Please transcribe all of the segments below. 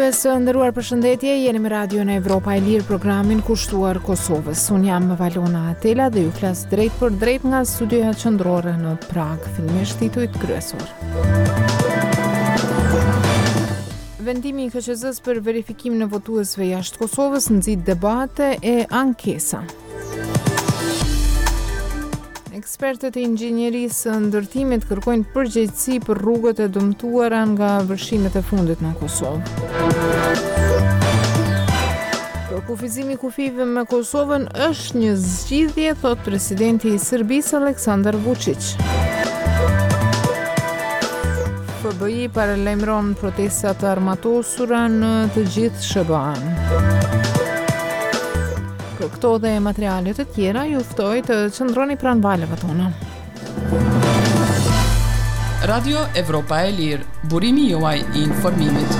dëgjues të nderuar, përshëndetje, jeni me Radion Evropa e Lirë, programin kushtuar Kosovës. Unë jam Valona Atela dhe ju flas drejt për drejt nga studioja qendrore në Prag, fillimisht titujt kryesor. Vendimi i KQZ-s për verifikimin e votuesve jashtë Kosovës nxit debate e ankesa. Ekspertët e inxhinierisë së ndërtimit kërkojnë përgjegjësi për rrugët e dëmtuara nga vërshimet e fundit në Kosovë. Kufizimi i kufive me Kosovën është një zgjidhje, thot presidenti i Serbisë Aleksandar Vučić. FBI paralajmëron protestat të armatosura në të gjithë SBA-n. Për këto dhe materialet të tjera, ju ftoj të qëndroni pranë valeve tona. Radio Evropa e Lirë, burimi juaj i informimit.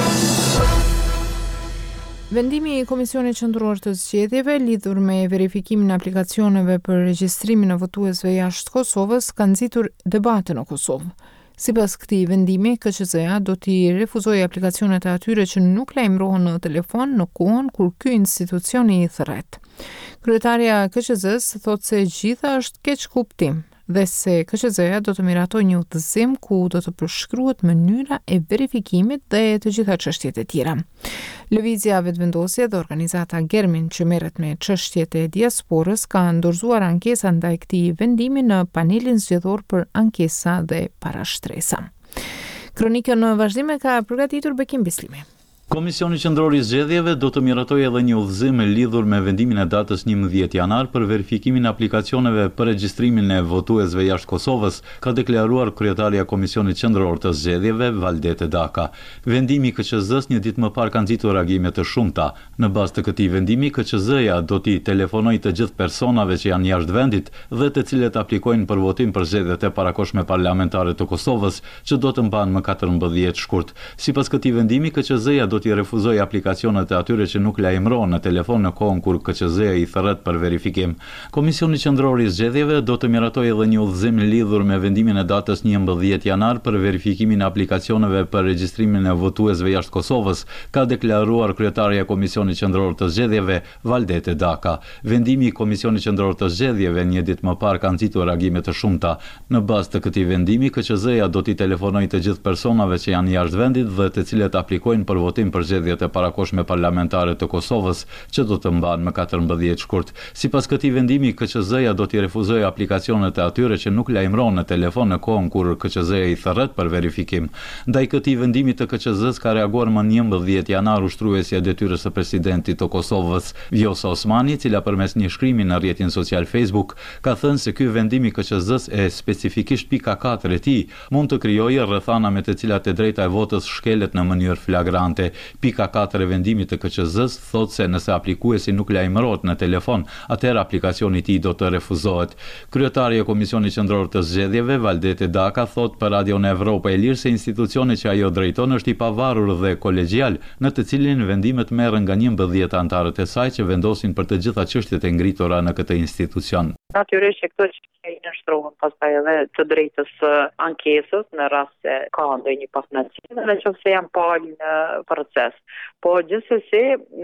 Vendimi i Komisionit Qendror të Zgjedhjeve lidhur me verifikimin e aplikacioneve për regjistrimin e votuesve jashtë Kosovës ka nxitur debate në Kosovë. Sipas këtij vendimi, KQZ-ja do t'i refuzojë aplikacionet e atyre që nuk lajmërohen në telefon në kohën kur ky institucion i thret. Kryetaria e KQZ-s thotë se gjitha është keq kuptim dhe se KQZ-ja do të miratojë një udhëzim ku do të përshkruhet mënyra e verifikimit dhe të gjitha çështjet e tjera. Lëvizja Vetëvendosje dhe organizata Germin që merret me çështjet e diasporës ka ndorzuar ankesa ndaj këtij vendimi në panelin zgjedhor për ankesa dhe parashtresa. Kronikën në vazhdim e ka përgatitur Bekim Bislimi. Komisioni Qendror i Zgjedhjeve do të miratojë edhe një udhëzim lidhur me vendimin e datës 11 janar për verifikimin e aplikacioneve për regjistrimin e votuesve jashtë Kosovës, ka deklaruar kryetaria e Komisionit Qendror të Zgjedhjeve Valdete Daka. Vendimi i KQZ-s një ditë më parë ka nxitur reagime të shumta. Në bazë të këtij vendimi, KQZ-ja do t'i telefonojë të gjithë personave që janë jashtë vendit dhe të cilët aplikojnë për votim për zgjedhjet e parakohshme parlamentare të Kosovës, që do të mbahen më 14 shkurt. Sipas këtij vendimi, KQZ-ja do t'i refuzoj aplikacionet e atyre që nuk lajmërohen në telefon në kohën kur KQZ-ja i thret për verifikim. Komisioni Qendror i Zgjedhjeve do të miratojë edhe një udhëzim lidhur me vendimin e datës 11 janar për verifikimin e aplikacioneve për regjistrimin e votuesve jashtë Kosovës, ka deklaruar kryetaria e Komisionit Qendror të Zgjedhjeve Valdete Daka. Vendimi i Komisionit Qendror të Zgjedhjeve një ditë më parë ka nxitur reagime të shumta. Në bazë të këtij vendimi, KQZ-ja do t'i telefonojë të gjithë personave që janë jashtë vendit dhe të cilët aplikojnë për votim për zgjedhjet e parakohshme parlamentare të Kosovës, që do të mbahen më 14 shkurt. Sipas këtij vendimi, KQZ-ja do t'i refuzojë aplikacionet e atyre që nuk lajmërohen në telefon në kohën kur KQZ-ja i thret për verifikim. Ndaj këtij vendimi të KQZ-s ka reaguar më 11 janar ushtruesja e detyrës së presidentit të Kosovës, Vjosa Osmani, cila përmes një shkrimi në rrjetin social Facebook ka thënë se ky vendim i KQZ-s e specifikisht pika 4 e tij mund të krijojë rrethana me të cilat e drejta e votës shkelet në mënyrë flagrante. Pika 4 e vendimit të KQZ-s thotë se nëse aplikuesi nuk lajmërohet në telefon, atëherë aplikacioni i tij do të refuzohet. Kryetaria e Komisionit Qendror të Zgjedhjeve Valdete Daka thotë për Radion Evropa e Lirë se institucioni që ajo drejton është i pavarur dhe kolegjial, në të cilin vendimet merren nga 11 anëtarët e saj që vendosin për të gjitha çështjet e ngritura në këtë institucion. Natyrisht që këto që i nështrohen pastaj edhe të drejtës ankesës në rast se ka ndonjë pafnaqësi dhe nëse janë palë në proces. Po gjithsesi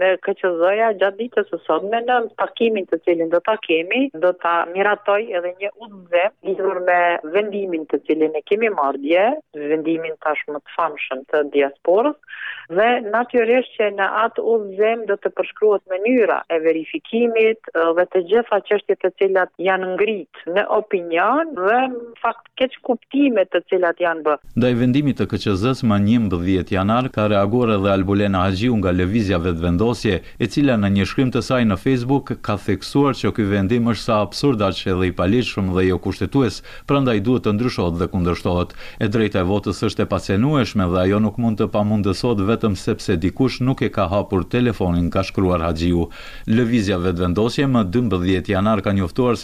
KQZ-ja gjatë ditës së sotme në takimin të cilin do ta kemi, do ta miratoj edhe një udhëzim lidhur me vendimin të cilin e kemi marrë dje, vendimin tashmë të famshëm të diasporës, dhe natyrisht që në atë udhëzim do të përshkruhet mënyra e verifikimit dhe të gjitha çështjet të cilat janë ngrit në opinion dhe në fakt keq kuptime të cilat janë bërë. Ndaj vendimit të KQZ-s më 11 janar ka reaguar edhe Albulena Haxhiu nga Lëvizja Vetëvendosje, e cila në një shkrim të saj në Facebook ka theksuar që ky vendim është sa absurd aq edhe i paligjshëm dhe jo kushtetues, prandaj duhet të ndryshohet dhe kundërshtohet. E drejta e votës është e pacenueshme dhe ajo nuk mund të pamundësohet vetëm sepse dikush nuk e ka hapur telefonin, ka shkruar Haxhiu. Lëvizja Vetëvendosje më 12 janar ka njoftuar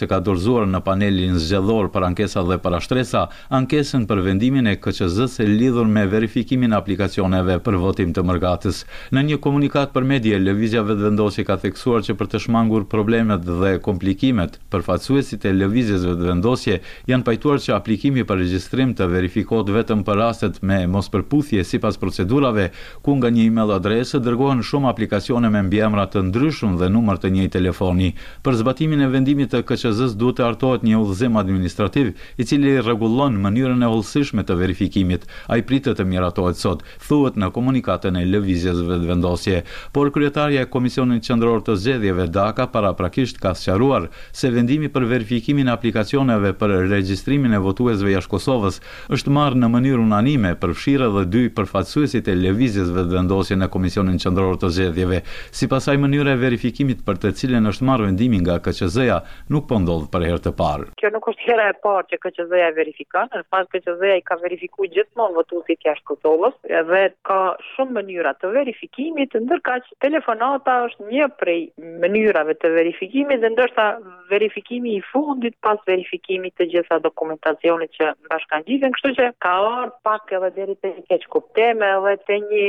se ka dorëzuar në panelin zgjedhor për ankesa dhe parashtresa ankesën për vendimin e KQZ-s lidhur me verifikimin e aplikacioneve për votim të mërzgatës. Në një komunikat për media, Lëvizja Vetëvendosje ka theksuar që për të shmangur problemet dhe komplikimet, përfaqësuesit e Lëvizjes Vetëvendosje janë pajtuar që aplikimi për regjistrim të verifikohet vetëm për rastet me mospërputhje sipas procedurave, ku nga një email adresë dërgohen shumë aplikacione me mbiemra të ndryshëm dhe numër të njëjtë telefoni. Për zbatimin e vendimit të KQZ-s duhet të hartohet një udhëzim administrativ, i cili rregullon mënyrën e hollësishme të verifikimit. Ai pritet të miratohet sot, thuhet në komunikatën e Lëvizjes Vetëvendosje. Por kryetarja e Komisionit Qendror të Zgjedhjeve Daka paraprakisht ka sqaruar se vendimi për verifikimin e aplikacioneve për regjistrimin e votuesve jashtë Kosovës është marrë në mënyrë unanime, përfshirë edhe dy përfaqësuesit e Lëvizjes Vetëvendosje në Komisionin Qendror të Zgjedhjeve. Sipas asaj, mënyra e verifikimit për të cilën është marrë vendimi nga KQZ-ja nuk po ndodh për herë të parë. Kjo nuk është hera e parë që KQZ-ja verifikon, në fakt KQZ-ja i ka verifikuar gjithmonë votuesit jashtë Kosovës, edhe ka shumë mënyra të verifikimit, ndërkaq telefonata është një prej mënyrave të verifikimit dhe ndoshta verifikimi i fundit pas verifikimit të gjitha dokumentacionit që bashkangjitem, kështu që ka ardhur pak edhe deri te një keq kuptim edhe te një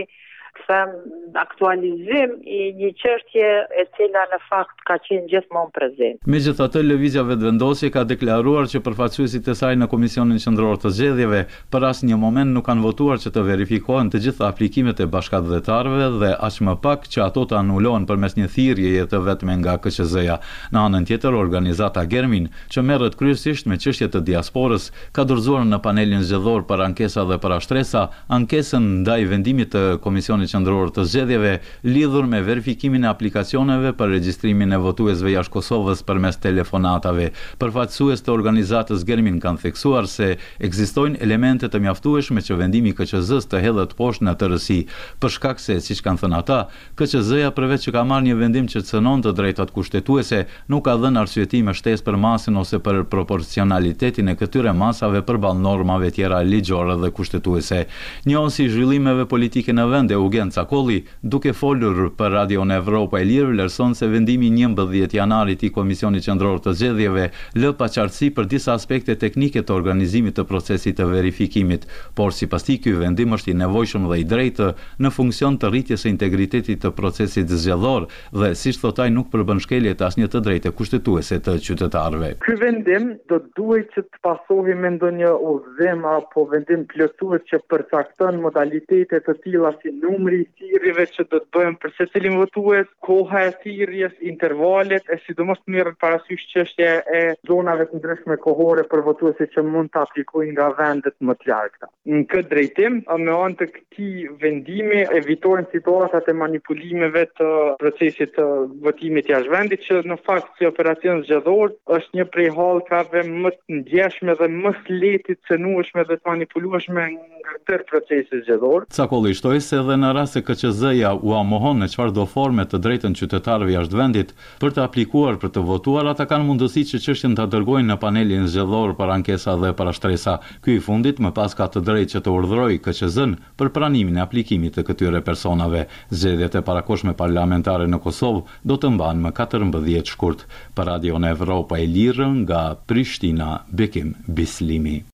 aktualizim i një çështje e cila në fakt ka qenë gjithmonë prezente. Megjithatë, Lëvizja Vetëvendosje ka deklaruar që përfaqësuesit e saj në Komisionin Qendror të Zgjedhjeve për asnjë moment nuk kanë votuar që të verifikohen të gjitha aplikimet e bashkëdhëtarëve dhe aq më pak që ato të anulohen përmes një thirrjeje të vetme nga KQZ-ja. Në anën tjetër, organizata Germin, që merret kryesisht me çështje të diasporës, ka dorëzuar në panelin zgjedhor për ankesa dhe parashtresa ankesën ndaj vendimit të Komisionit Qendror të Zgjedhjeve lidhur me verifikimin e aplikacioneve për regjistrimin e votuesve jashtë Kosovës përmes telefonatave. Përfaqësues të organizatës Germin kanë theksuar se ekzistojnë elemente të mjaftueshme që vendimi i KQZ-s të hedhet poshtë në tërësi, për shkak se, siç kanë thënë ata, KQZ-ja përveç që ka marrë një vendim që cënon të drejtat kushtetuese, nuk ka dhënë arsyetim shtesë për masën ose për proporcionalitetin e këtyre masave përballë normave tjera ligjore dhe kushtetuese. Njësi zhvillimeve politike në vend, Eugen Cakolli, duke folur për Radion Evropa e Lirë, vlerëson se vendimi 11 janarit i Komisionit Qendror të Zgjedhjeve lë paqartësi për disa aspekte teknike të organizimit të procesit të verifikimit, por sipas tij ky vendim është i nevojshëm dhe i drejtë në funksion të rritjes së integritetit të procesit zgjedhor dhe, siç thotë ai, nuk përbën shkelje të asnjë të drejtë kushtetuese të qytetarëve. Ky vendim do duhet që të pasohej me ndonjë udhëzim apo vendim plotësues që përcakton modalitete të tilla si numri i thirrjeve që do të bëhen për secilin votues, koha e thirrjes, intervalet, e sidomos merret parasysh çështja e zonave të ndryshme kohore për votuesit që mund të aplikojnë nga vendet më të largëta. Në këtë drejtim, me anë të këtij vendimi evitohen situatat e manipulimeve të procesit të votimit jashtë vendit, që në fakt si operacion zgjedhor është një prej hallkave më të ndjeshme dhe më të lehtë të cënueshme dhe të manipulueshme nga tërë procesi zgjedhor. Cakolli shtoi se edhe në rast se KQZ-ja u amohon në çfarëdo forme të drejtën qytetarëve jashtë vendit për të aplikuar për të votuar, ata kanë mundësi që çështjen ta dërgojnë në panelin zgjedhor për ankesa dhe parashtresa. Ky i fundit më pas ka të drejtë që të urdhërojë KQZ-n për pranimin e aplikimit të këtyre personave. Zgjedhjet e parakohshme parlamentare në Kosovë do të mbahen më 14 shkurt. Për Radion Evropa e Lirë nga Prishtina, Bekim Bislimi.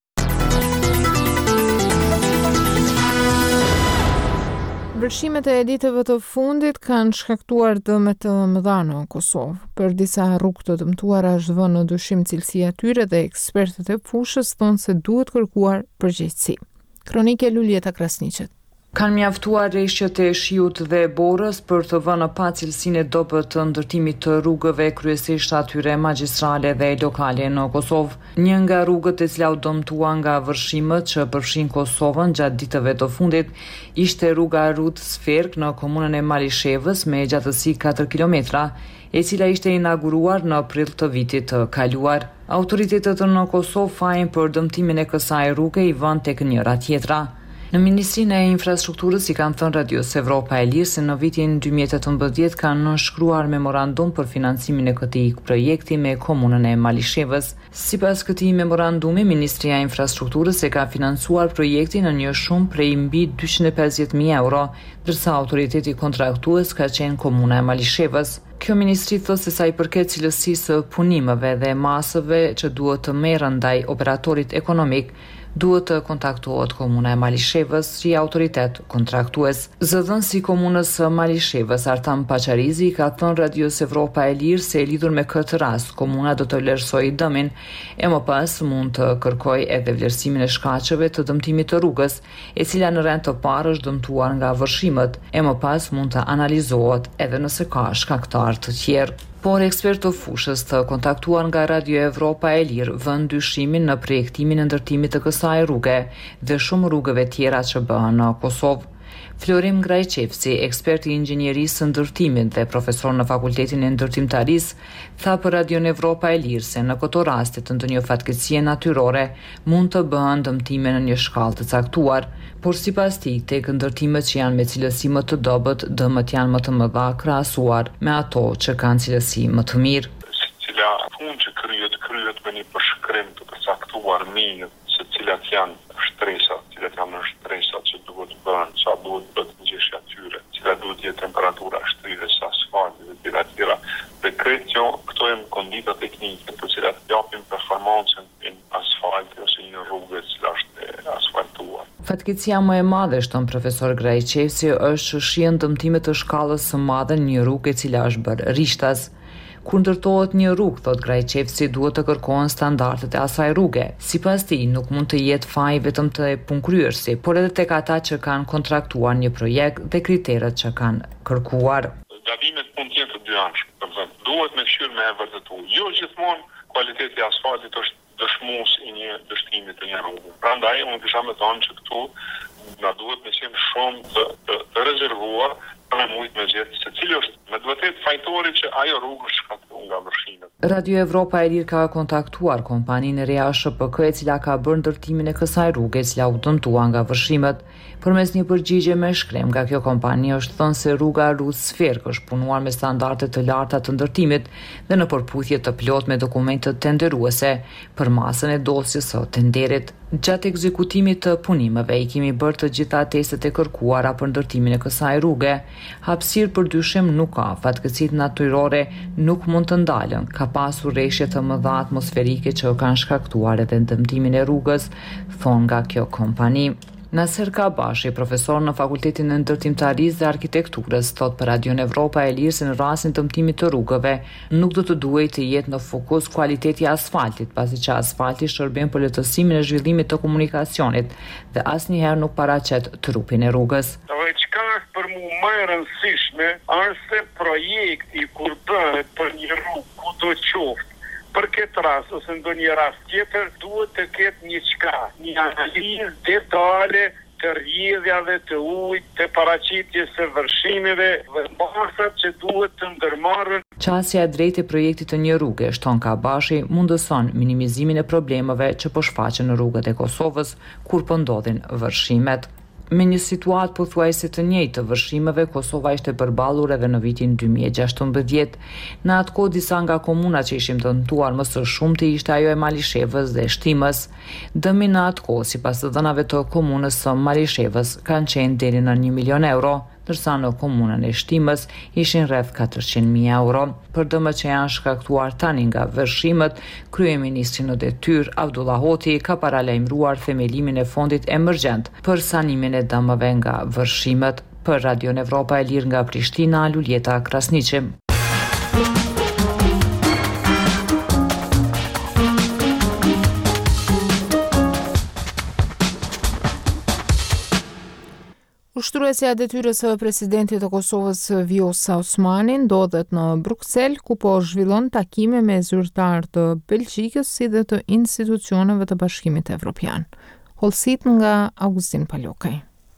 Vërshimet e ditëve të fundit kanë shkaktuar dëme të mëdha në Kosovë. Për disa rrugë të dëmtuara është vënë në dyshim cilësia e tyre dhe ekspertët e fushës thonë se duhet kërkuar përgjegjësi. Kronike Lulieta Krasniqet. Kanë mjaftuar rreshtet e shiut dhe borës për të vënë pa cilësinë e dobët të ndërtimit të rrugëve, kryesisht atyre magjistrale dhe lokale në Kosovë. Një nga rrugët e cila u dëmtua nga vërshimet që përfshin Kosovën gjatë ditëve të fundit ishte rruga Rut Sferk në komunën e Malishevës me gjatësi 4 kilometra, e cila ishte inauguruar në prill të vitit të kaluar. Autoritetet në Kosovë fajin për dëmtimin e kësaj rruge i vënë tek njëra tjetra. Në Ministrinë e Infrastrukturës i kanë thënë Radios Evropa e Lirë se në vitin 2018 kanë nënshkruar memorandum për financimin e këtij projekti me komunën e Malishevës. Sipas këtij memorandumi, Ministria e Infrastrukturës e ka financuar projektin në një shumë prej mbi 250.000 euro, ndërsa autoriteti kontraktues ka qenë komuna e Malishevës. Kjo ministri thotë se sa i përket cilësisë së punimeve dhe masave që duhet të merren ndaj operatorit ekonomik, duhet të kontaktohet komuna e Malishevës si autoritet kontraktues. Zëdhënësi i komunës së Malishevës, Artam Pacharizi, ka thënë Radios Evropa e Lirë se lidhur me këtë rast, komuna do të vlerësojë dëmin e më pas mund të kërkojë edhe vlerësimin e shkaqeve të dëmtimit të rrugës, e cila në rend të parë është dëmtuar nga vërshimet, e më pas mund të analizohet edhe nëse ka shkaktar të tjerë. Por ekspert të fushës të kontaktuar nga Radio Evropa e Lirë vën dyshimin në projektimin e ndërtimit të kësaj rruge dhe shumë rrugëve tjera që bëhen në Kosovë. Florim Grajçevci, ekspert i inxhinierisë së ndërtimit dhe profesor në Fakultetin e Ndërtimtarisë, tha për Radio Evropa e Lirë se në këto raste të ndonjë fatkeqësie natyrore mund të bëhen dëmtime në një shkallë të caktuar, por sipas tij, tek ndërtimet që janë me cilësi më të dobët, dëmët janë më të mëdha krahasuar me ato që kanë cilësi më të mirë. Cila punë që kryet me një përshkrim të përcaktuar mirë se cilat janë shtresat që duhet bëhen, sa duhet bëhet ngjeshja tyre, cila duhet jetë temperatura shtrirës së asfaltit dhe tjera. Dhe këto janë kondita teknike të cilat japin performancën në asfalt ose në rrugë që është asfaltuar. Fatkeqësia më e madhe, shton profesor Grajçevci, është që shihen dëmtime të shkallës së madhe në një rrugë e cila është bërë rishtas. Kur ndërtohet një rrugë, thot Grajçevci, duhet të kërkohen standardet e asaj rruge. Sipas tij, nuk mund të jetë faj vetëm të punëkryersi, por edhe tek ata që kanë kontraktuar një projekt dhe kriteret që kanë kërkuar. Gabimet mund të jenë të dyanshme, duhet me fshirë me e vërtetuar. Jo gjithmonë kualiteti i asfaltit është dëshmues i një dështimi të një rrugë. Prandaj unë kisha më thënë që këtu na duhet me qenë shumë të rezervuar për mujt me gjithë se cili është me vërtet fajtori që ajo rrugë shkakton nga vërshimet. Radio Evropa e Lirë ka kontaktuar kompaninë e reja SHPK e cila ka bërë ndërtimin e kësaj rruge, e cila u dëmtua nga vërshimet. Përmes një përgjigje me shkrem nga kjo kompani është thënë se rruga Rus Sferk është punuar me standarde të larta të ndërtimit dhe në përputhje të plot me dokumente tenderuese për masën e dosjes së tenderit. Gjatë ekzekutimit të punimeve i kemi bërë të gjitha testet e kërkuara për ndërtimin e kësaj rruge. Hapësirë për dyshim nuk ka, fatkeqësitë natyrore nuk mund të ndalen, ka pasur rreshje të mëdha atmosferike që kanë shkaktuar edhe dëmtimin e rrugës, thonë nga kjo kompani. Nasser Kabashi, profesor në Fakultetin e Ndërtimtarisë dhe Arkitekturës, thot për Radio Evropa e Lirë se në rastin të dëmtimit të rrugëve nuk do të duhej të jetë në fokus kualiteti i asfaltit, pasi që asfalti shërben për lehtësimin e zhvillimit të komunikacionit dhe asnjëherë nuk paraqet trupin e rrugës. Çka është për mua më e rëndësishme është se projekti kur bëhet për një rrugë kudo qoftë, për këtë rast ose ndonjë rast tjetër duhet të ketë një analizë detale të rrjedhjave të ujit, të paraqitjes së vërshimeve dhe masat që duhet të ndërmarren. Qasja e drejtë e projektit të një rruge, shton Kabashi, mundëson minimizimin e problemeve që po shfaqen në rrugët e Kosovës kur po ndodhin vërshimet. Me një situatë pothuajse të njëjtë të vërshimeve, Kosova ishte përballur edhe në vitin 2016. Në atë kohë disa nga komunat që ishin dëmtuar më së shumti ishte ajo e Malishevës dhe Shtimës. Dëmi në atë kohë, sipas të dhënave të komunës së Malishevës, kanë qenë deri në 1 milion euro, ndërsa në komunën e Shtimës ishin rreth 400.000 euro. Për dëmët që janë shkaktuar tani nga vërshimet, kryeministri në detyrë Abdullah Hoti ka paralajmëruar themelimin e fondit emergjent për sanimin e dëmëve nga vërshimet. Për Radio Evropa e Lirë nga Prishtina, Luljeta Krasniqi. Ushtruesja e detyrës së presidentit të Kosovës Vjosa Osmani ndodhet në Bruksel, ku po zhvillon takime me zyrtar të Belgjikës si dhe të institucioneve të Bashkimit Evropian. Hollësit nga Augustin Palokaj.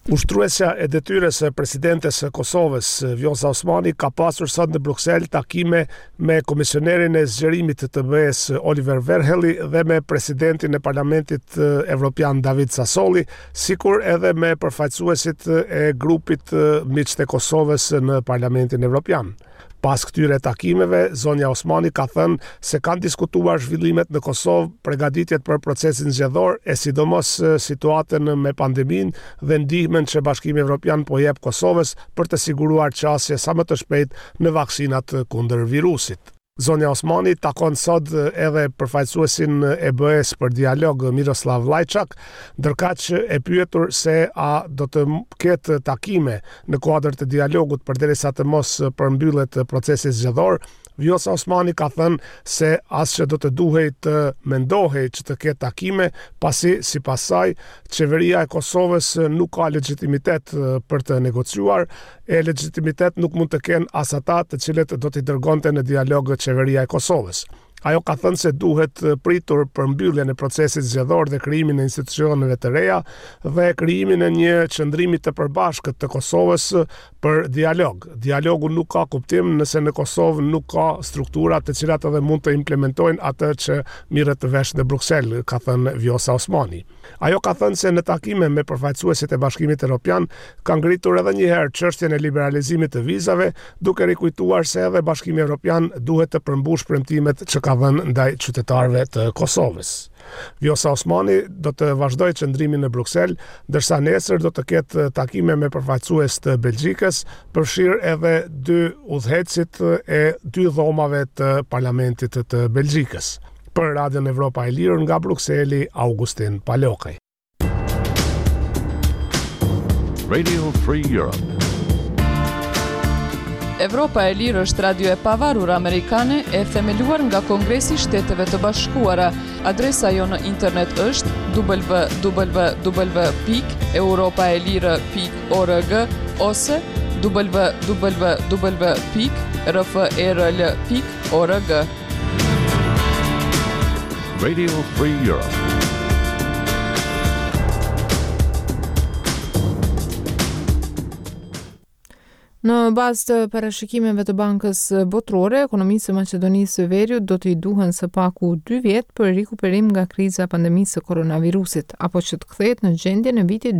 Ushtruesja e detyrës së presidentes së Kosovës, Vjosa Osmani, ka pasur sot në Bruksel takime me komisionerin e zgjerimit të BE-s Oliver Verhelyi dhe me presidentin e Parlamentit Evropian David Sassoli, sikur edhe me përfaqësuesit e grupit miqtë e Kosovës në Parlamentin Evropian. Pas këtyre takimeve, zonja Osmani ka thënë se kanë diskutuar zhvillimet në Kosovë, përgatitjet për procesin zgjedhor e sidomos situatën me pandeminë dhe ndihmën që Bashkimi Evropian po jep Kosovës për të siguruar qasje sa më të shpejt në vaksinat kundër virusit. Zonja Osmani takon sot edhe përfaqësuesin e BE-s për dialog Miroslav Lajçak, ndërkaq e pyetur se a do të ketë takime në kuadër të dialogut përderisa të mos përmbyllet procesi zgjedhor. Vjosa Osmani ka thënë se asgjë do të duhej të mendohej që të ketë takime, pasi sipas saj qeveria e Kosovës nuk ka legjitimitet për të negociuar, e legjitimitet nuk mund të kenë as ata të cilët do t'i dërgonte në dialog qeveria e Kosovës. Ajo ka thënë se duhet pritur për mbylljen e procesit zgjedhor dhe krijimin e institucioneve të reja dhe krijimin e një qëndrimi të përbashkët të Kosovës për dialog. Dialogu nuk ka kuptim nëse në Kosovë nuk ka struktura të cilat edhe mund të implementojnë atë që mirret vesh në Bruksel, ka thënë Vjosa Osmani. Ajo ka thënë se në takime me përfaqësuesit e Bashkimit Evropian ka ngritur edhe një herë çështjen e liberalizimit të vizave, duke rikujtuar se edhe Bashkimi Evropian duhet të përmbush premtimet që ka dhënë ndaj qytetarëve të Kosovës. Vjosa Osmani do të vazhdojë qëndrimin në Bruksel, ndërsa nesër do të ketë takime me përfaqësues të Belgjikës, përfshirë edhe 2 udhëhecit e 2 dhomave të Parlamentit të Belgjikës. Për Radion Evropa e Lirë nga Brukseli, Augustin Palokaj. Radio Free Europe. Evropa e Lirë është radio e pavarur amerikane e themeluar nga Kongresi i Shteteve të Bashkuara. Adresa jo në internet është www.europaelire.org ose www.rferl.org. Radio Free Europe. Në bazë të parashikimeve të Bankës Botërore, ekonomisë së Maqedonisë së Veriut do t'i duhen së paku 2 vjet për rikuperim nga kriza pandemisë së koronavirusit, apo që të kthehet në gjendjen e vitit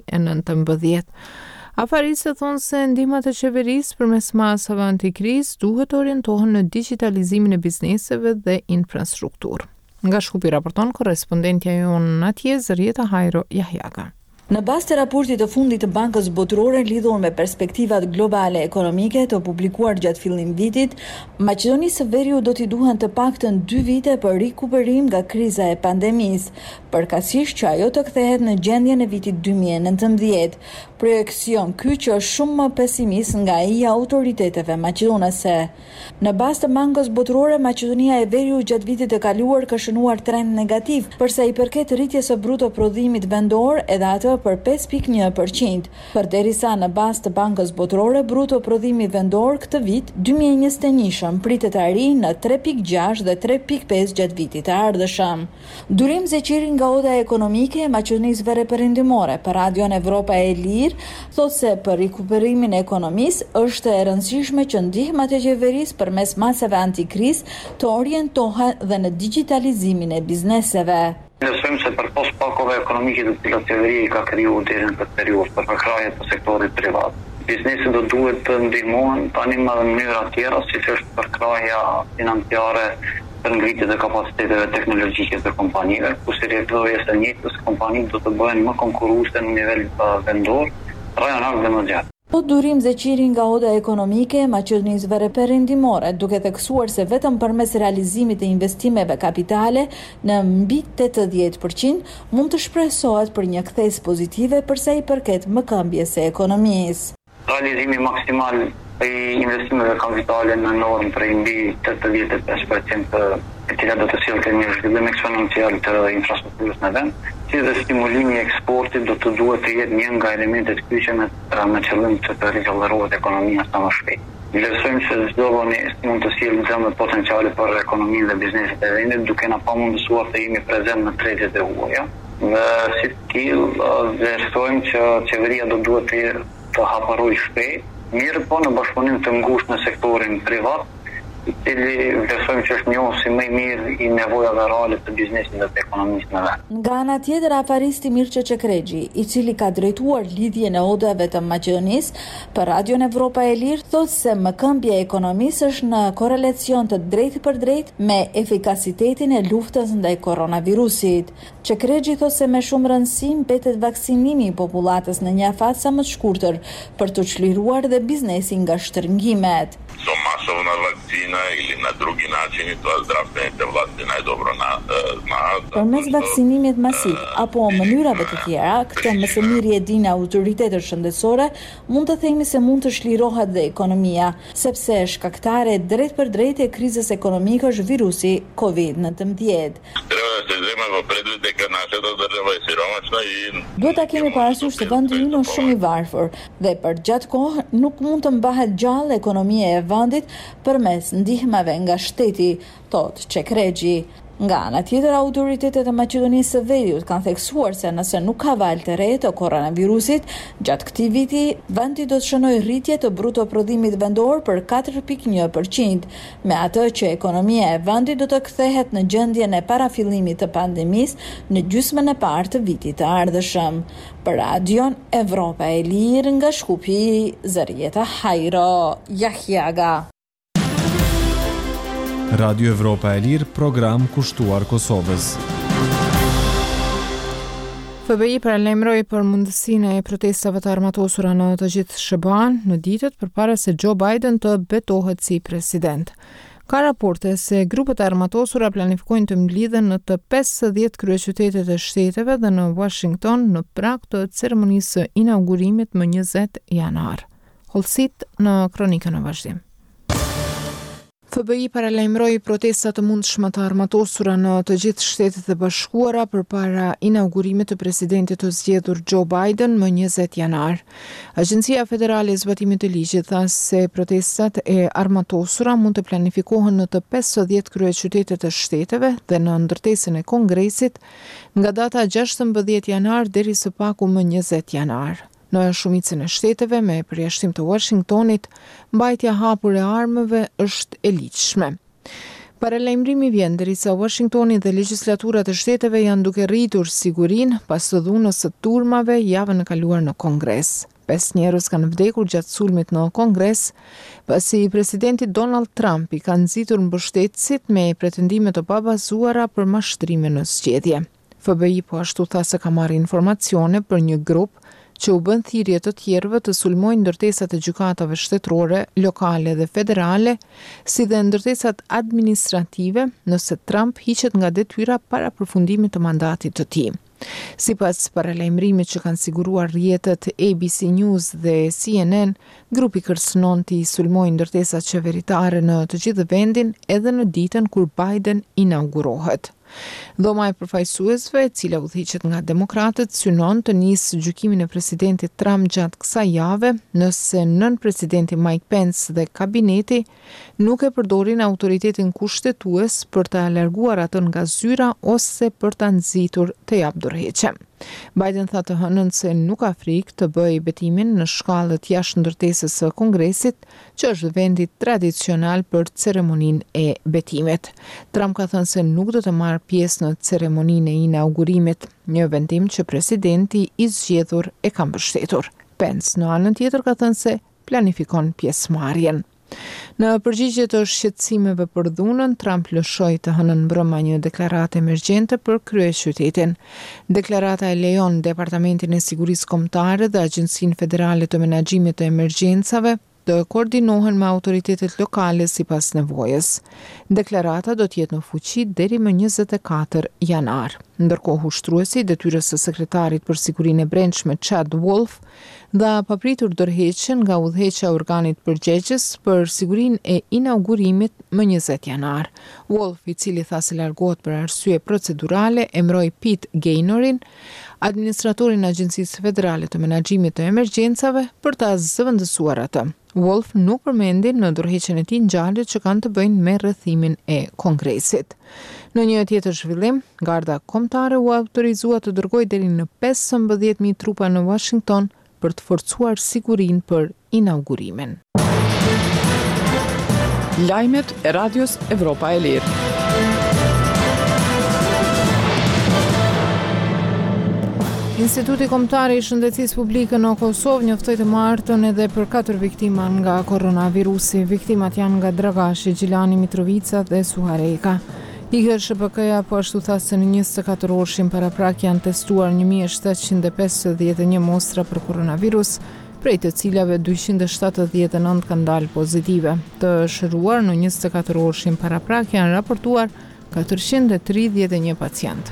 2019. Afaristët thonë se ndihmat e qeverisë përmes masave antikrizë duhet të orientohen në digitalizimin e bizneseve dhe infrastrukturë. Nga Shkupi raporton korrespondentja jonë atje Zërieta Hajro Jahjaga. Në bazë të raportit të fundit të Bankës Botërore lidhur me perspektivat globale ekonomike të publikuar gjatë fillim vitit, Maqedonisë së Veriut do t'i duhen të paktën 2 vite për rikuperim nga kriza e pandemisë, përkatësisht që ajo të kthehet në gjendjen e vitit 2019. Projekcion ky që është shumë më pesimist nga ai i autoriteteve maqedonase. Në bazë të Bankës Botërore, Maqedonia e Veriut gjatë vitit të kaluar ka shënuar trend negativ për sa i përket rritjes së bruto prodhimit vendor, edhe atë për 5.1%. Përderisa në bazë të Bankës Botërore, bruto prodhimi vendor këtë vit 2021 pritet të arrijë në 3.6 dhe 3.5 gjatë vitit të ardhshëm. Durim Zeqiri nga Oda Ekonomike e Maqedonisë Vere Perëndimore për Radion Evropa e Lirë thotë se për rikuperimin e ekonomisë është e rëndësishme që ndihmat e qeverisë përmes masave antikrizë të orientohen dhe në digitalizimin e bizneseve. Besojmë se përpos pakove ekonomike të cilat qeveria i ka kriju deri në këtë periudhë për përkraje të sektorit privat. Bizneset do duhet të ndihmohen tani në mënyra tjera, siç është përkraja financiare për ngritjen e kapaciteteve teknologjike të kompanive, ku seriozisht e njëjtës kompanitë do të bëhen më konkurruese në nivel vendor, rajonal dhe mondial. Po durim Zeqiri nga Oda Ekonomike e Maqedonisë Vere Perëndimore, duke theksuar se vetëm përmes realizimit të investimeve kapitale në mbi 80% mund të shpresohet për një kthes pozitive përsa i përket mëkëmbjes së ekonomisë. Realizimi maksimal i investimeve kapitale në normë për mbi 85%, e cila do të sillte një zhvillim eksponencial të infrastrukturës në vend, si dhe stimulimi i eksportit do të duhet të jetë një nga elementet kyçe me qëllim të rivëllërohet ekonomia sa më shpejt. Vlerësojmë se çdo voni mund të sjellë zëmë potenciale për ekonominë dhe bizneset e vendit, duke na pamundësuar të jemi prezent në tregjet e huaja. Dhe si tillë vlerësojmë që qeveria do duhet të haparojë shpejt, mirë po në bashkëpunim të ngushtë me sektorin privat, i cili vlerësojmë që është njohur si më i mirë i nevojave reale të biznesit dhe të ekonomisë në vend. Nga ana tjetër, Afaristi Mirçe Çekregji, i cili ka drejtuar lidhjen e odave të Maqedonisë për Radion Evropa e Lirë, thotë se mëkëmbja e ekonomisë është në korelacion të drejtë për drejtë me efikasitetin e luftës ndaj koronavirusit. Çekregji thotë se me shumë rëndësi mbetet vaksinimi i popullatës në një afat sa më të shkurtër për të çliruar dhe biznesin nga shtrëngimet. Masovna vakcina ili na drugi načini, to zdravstvenite vlasti najdobro znaат. Përmes vaksinimit masiv apo mënyrave të tjera, këtë më së miri e dinë autoritetet shëndetësore, mund të themi se mund të shlirohet dhe ekonomia, sepse shkaktare drejt për drejt e krizës ekonomike është virusi COVID-19. Duhet ta kemi parasysh se vendi ynë është shumë i varfër dhe për gjatë kohë nuk mund të mbahet gjallë ekonomia e vendit përmes ndihmave nga shteti, thotë Çekregji. Nga ana tjetër, autoritetet e Maqedonisë së Veriut kanë theksuar se nëse nuk ka valë të re të koronavirusit, gjatë këtij viti vendi do të shënojë rritje të bruto prodhimit vendor për 4.1%, me atë që ekonomia e vendit do të kthehet në gjendjen e parafillimit të pandemisë në gjysmën e parë të vitit të ardhshëm. Për Radion Evropa e Lirë nga Shkupi, Zarieta Hajro Jahjaga. Radio Evropa e Lirë, program kushtuar Kosovës. FBI paralajmëroi për mundësinë e protestave të armatosura në të gjithë SHBA-n në ditët përpara se Joe Biden të betohet si president. Ka raporte se grupet e armatosura planifikojnë të mblidhen në të 50 kryeqytetet e shteteve dhe në Washington në prag të ceremonisë së inaugurimit më 20 janar. Holsit në kronikën e vazhdim. FBI paralajmëroi protesta të mundshme të armatosura në të gjithë Shtetet e Bashkuara përpara inaugurimit të presidentit të zgjedhur Joe Biden më 20 janar. Agjencia Federale e Zbatimit të Ligjit tha se protestat e armatosura mund të planifikohen në të 50 kryeqytetet e shteteve dhe në ndërtesën e Kongresit nga data 16 janar deri së paku më 20 janar. Në shumicën e shteteve me përjashtim të Washingtonit, mbajtja hapur e armëve është e ligjshme. Paralajmërimi vjen derisa Washingtoni dhe legjislaturat e shteteve janë duke rritur sigurinë pas të dhunës së turmave javën e kaluar në Kongres. 5 njerëz kanë vdekur gjatë sulmit në Kongres, pasi presidenti Donald Trump i ka nxitur mbështetësit me pretendime të pabazuara për mashtrime në zgjedhje. FBI po ashtu tha se ka marrë informacione për një grup që u bën thirrje të tjerëve të sulmojnë ndërtesat e gjykatave shtetërore, lokale dhe federale, si dhe ndërtesat administrative nëse Trump hiqet nga detyra para përfundimit të mandatit të tij. Sipas paralajmërimit që kanë siguruar rrjetet ABC News dhe CNN, grupi kërcënon të sulmojë ndërtesat qeveritare në të gjithë vendin edhe në ditën kur Biden inaugurohet. Dhoma e përfaqësuesve, e cila udhëhiqet nga demokratët, synon të nisë gjykimin e presidentit Trump gjatë kësaj jave, nëse nën presidenti Mike Pence dhe kabineti nuk e përdorin autoritetin kushtetues për të larguar atë nga zyra ose për ta nxitur të jap dorëheqje. Biden tha të hënën se nuk ka frikë të bëjë betimin në shkallët jashtë ndërtesës së Kongresit, që është vendi tradicional për ceremoninë e betimit. Trump ka thënë se nuk do të marrë pjesë në ceremoninë e inaugurimit, një vendim që presidenti i zgjedhur e ka mbështetur. Pence në anën tjetër ka thënë se planifikon pjesëmarrjen. Në përgjigje të shqetësimeve për dhunën, Trump lëshoi të hënën mbrëma një deklaratë emergjente për kryeqytetin. Deklarata e lejon Departamentin e Sigurisë Kombëtare dhe Agjencinë Federale të Menaxhimit të Emergjencave të koordinohen me autoritetet lokale sipas nevojës. Deklarata do të jetë në fuqi deri më 24 janar. Ndërkohë ushtruesi detyrës së sekretarit për sigurinë e brendshme Chad Wolf dha papritur dorëheqjen nga udhëheqja e organit përgjegjës për sigurinë e inaugurimit më 20 janar. Wolf, i cili tha se largohet për arsye procedurale, emëroi Pete Gaynorin, administratorin e Agjencisë Federale të Menaxhimit të Emergjencave, për ta zëvendësuar atë. Wolf nuk përmendi në dorëheqjen e tij ngjarje që kanë të bëjnë me rrethimin e Kongresit. Në një tjetër zhvillim, Garda Kombëtare u autorizua të dërgojë deri në 15.000 trupa në Washington për të forcuar sigurinë për inaugurimin. Lajmet e Radios Evropa e Lirë. Instituti Kombëtar i Shëndetësisë Publike në Kosovë njoftoi të martën edhe për 4 viktima nga koronavirusi. Viktimat janë nga Dragashi, Gjilani, Mitrovica dhe Suhareka. IHSHPK-ja po ashtu tha se në 24 orëshin paraprak janë testuar 1751 mostra për koronavirus, prej të cilave 279 kanë dalë pozitive. Të shëruar në 24 orëshin paraprak janë raportuar 431 pacient.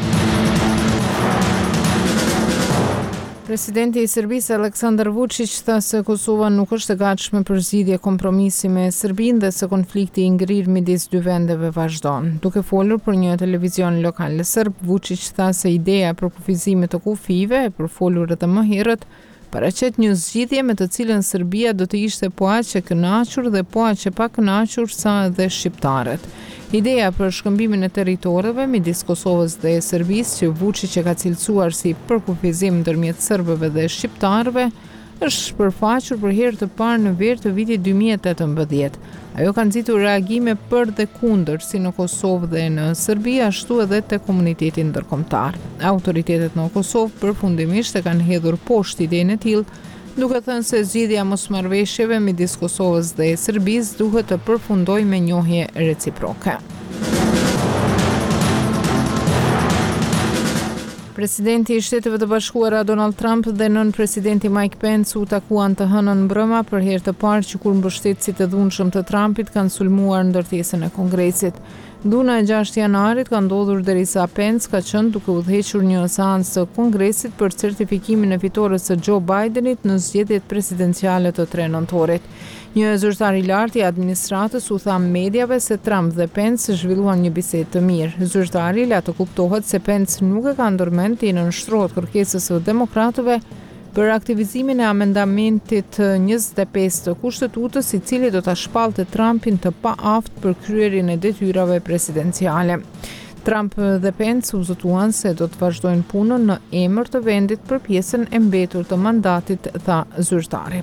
Presidenti i Serbisë Aleksandar Vučić tha se Kosova nuk është e gatshme për zgjidhje kompromisi me Serbinë dhe se konflikti i ngrirë midis dy vendeve vazhdon. Duke folur për një televizion lokal serb, Vučić tha se ideja për kufizimit të kufive e përfolur edhe më herët paraqet një zgjidhje me të cilën Serbia do të ishte po aq e kënaqur dhe po aq e pa kënaqur sa edhe shqiptarët. Ideja për shkëmbimin e territoreve midis Kosovës dhe Serbisë që Vučić e ka cilësuar si përkufizim ndërmjet serbëve dhe shqiptarëve është shpërfaqur për herë të parë në ver të vitit 2018. Ajo ka nxitur reagime për dhe kundër si në Kosovë dhe në Serbi, ashtu edhe te komuniteti ndërkombëtar. Autoritetet në Kosovë përfundimisht e kanë hedhur poshtë idenë e tillë, duke thënë se zgjidhja mosmarrëveshjeve midis Kosovës dhe Serbisë duhet të përfundojë me njohje reciproke. Presidenti i Shteteve të Bashkuara Donald Trump dhe nën-presidenti Mike Pence u takuan të hënën mbrëma për herë të parë që kur mbështetësit e dhunshëm të Trumpit kanë sulmuar ndërtesën e Kongresit. Dhuna e 6 janarit ka ndodhur derisa Pence ka qenë duke udhëhequr një seancë të Kongresit për certifikimin e fitores së Joe Bidenit në zgjedhjet presidenciale të 3 nëntorit. Një zyrtar i lartë i administratës u tha mediave se Trump dhe Pence zhvilluan një bisedë të mirë. Zyrtari la të kuptohet se Pence nuk e ka ndërmend të nënshtrohet kërkesës së demokratëve për aktivizimin e amendamentit 25 të Kushtetutës, i cili do ta shpallte Trumpin të paaftë për kryerjen e detyrave presidenciale. Trump dhe Pence u zotuan se do të vazhdojnë punën në emër të vendit për pjesën e mbetur të mandatit, tha zyrtari.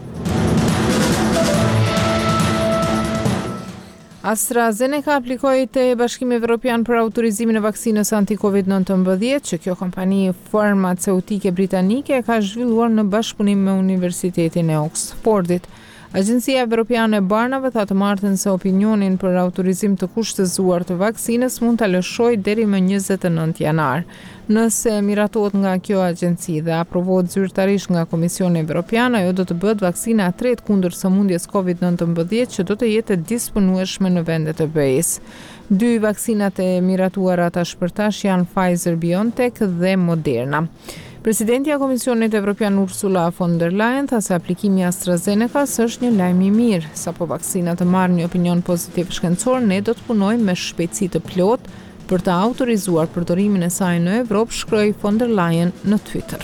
AstraZeneca aplikoi te Bashkimi Evropian për autorizimin e vaksinës anti-Covid-19 që kjo kompani farmaceutike britanike ka zhvilluar në bashkëpunim me Universitetin e Oxfordit. Agjencia Evropiane e Barnave tha të martën se opinionin për autorizim të kushtëzuar të vaksinës mund ta lëshojë deri më 29 janar. Nëse miratohet nga kjo agjenci dhe aprovohet zyrtarisht nga Komisioni Evropian, ajo do të bëhet vaksina e tretë kundër sëmundjes COVID-19 që do të jetë e disponueshme në vendet e BE-s. 2 vaksinat e miratuara tash për tash janë Pfizer-BioNTech dhe Moderna. Presidentja e Komisionit Evropian Ursula von der Leyen tha se aplikimi AstraZeneca është një lajm i mirë. Sapo vaksina të marrë një opinion pozitiv shkencor, ne do të punojmë me shpejtësi të plotë për të autorizuar përdorimin e saj në Evropë, shkroi von der Leyen në Twitter.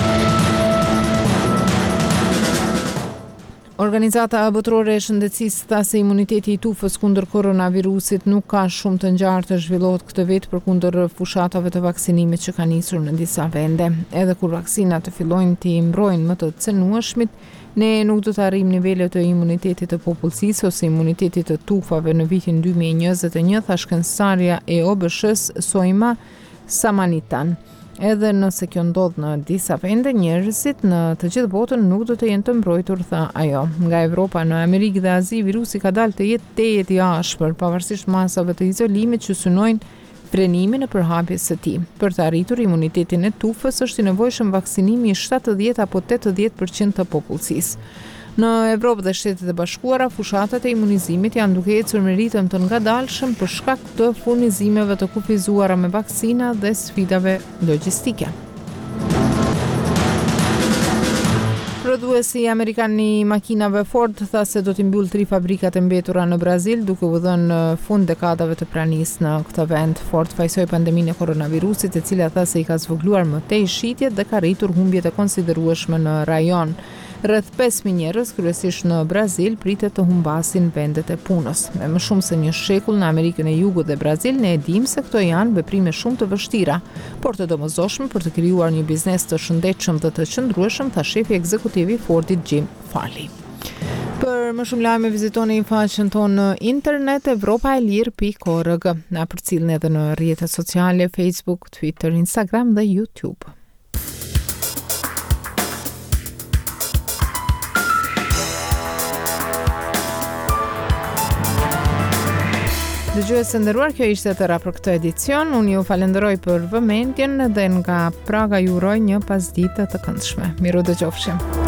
Organizata botërore e shëndetësisë tha se imuniteti i tufës kundër koronavirusit nuk ka shumë të ngjarë të zhvillohet këtë vit përkundër fushatave të vaksinimit që kanë nisur në disa vende. Edhe kur vaksinat të fillojnë të mbrojnë më të cenueshmit, ne nuk do të arrijmë nivelet të imunitetit të popullsisë ose imunitetit të tufave në vitin 2021, tha shkencëtarja e OBSH-s Soima Samanitan. Edhe nëse kjo ndodh në disa vende, njerëzit në të gjithë botën nuk do të jenë të mbrojtur, tha ajo. Nga Evropa në Amerikë dhe Azi, virusi ka dalë të jetë tejet i ashpër, pavarësisht masave të izolimit që synojnë frenimin e përhapjes së tij. Për të arritur imunitetin e tufës është i nevojshëm vaksinimi i 70 apo 80% të popullsisë. Në Evropë dhe Shtetet e Bashkuara, fushatat e imunizimit janë duke ecur me ritëm të ngadalshëm për shkak të furnizimeve të kufizuara me vaksina dhe sfidave logjistike. Prodhuesi amerikan i makinave Ford tha se do t'i mbyll 3 fabrikat e mbetura në Brazil, duke u dhënë fund dekadave të pranisë në këtë vend. Ford fajsoi pandeminë e koronavirusit, e cila tha se i ka zvogëluar më tej shitjet dhe ka rritur humbjet e konsiderueshme në rajon. Rreth 5.000 njerëz, kryesisht në Brazil, pritet të humbasin vendet e punës. Me më shumë se një shekull në Amerikën e Jugut dhe Brazil, ne e dim se këto janë veprime shumë të vështira, por të domosdoshme për të krijuar një biznes të shëndetshëm dhe të qëndrueshëm, tha shefi ekzekutiv i Fordit Jim Farley. Për më shumë lajme vizitoni faqen tonë në internet evropaelir.org. Na përcjellni edhe në rrjetet sociale Facebook, Twitter, Instagram dhe YouTube. Dëgjues të nderuar, kjo ishte tëra për këtë edicion. Unë ju falenderoj për vëmendjen dhe nga Praga ju uroj një pasditë të këndshme. Miru dëgjofshim.